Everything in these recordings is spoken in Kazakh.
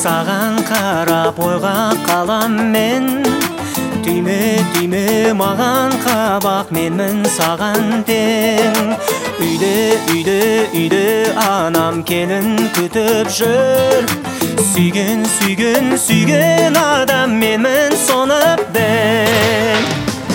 саған қарап ойға қалам мен. Түйме маған қабақ, менмін саған тең. Үйде анам келін күтіп жүр. Сүйген адам менмін соны біл.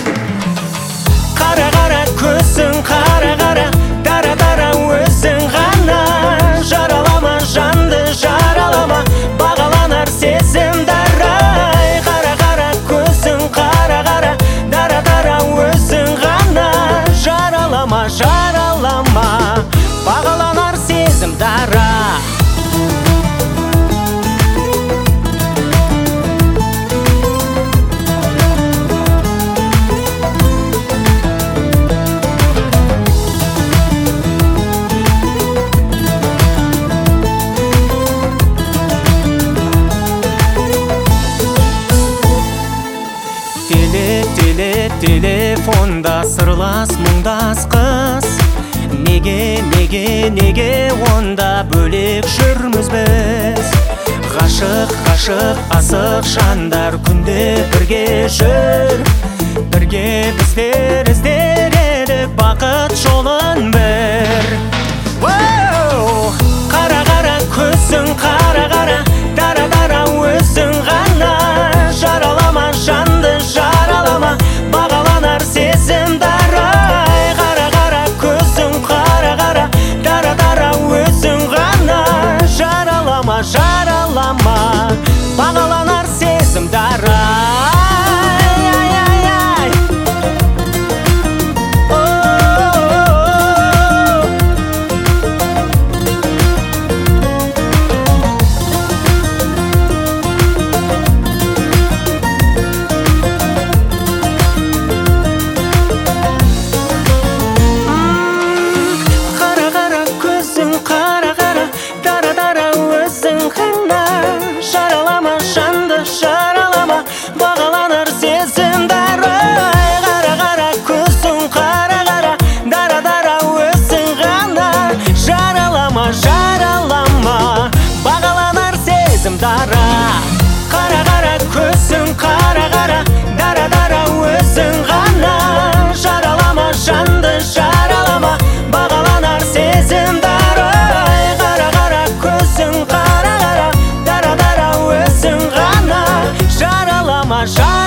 Қара көзің, қара дара өзің ғана. Жаралама жанды, жаралама, бағаланар сезім дарай. Қара көзің, қара дара өзің ғана. Жаралама, бағаланар сезім дара. Телефонда сырлас мұңдас қыз. Неге онда бөлек жүрміз біз? Ғашық асық жандар күнде бірге жүр. Бірге біздер іздер едік бақыт жолын бір. Қара көзің, қара дара өзің ғана. Жаралама жанды, жаралама, бағаланар сезім дарай. Қара көзің, қара дара өзің ғана. Жаралама, бағаланар сезім дарай. Жаралама жанды, жаралама, бағаланар сезім дарай. Қара көзің, қара дара өзің ғана. Жаралама, бағаланар сезім дара. Қара көзің, қара дара өзің ғана. Жаралама жанды, жаралама, бағаланар сезім дарай. Қара көзің, қара дара өзің ғана. Жаралама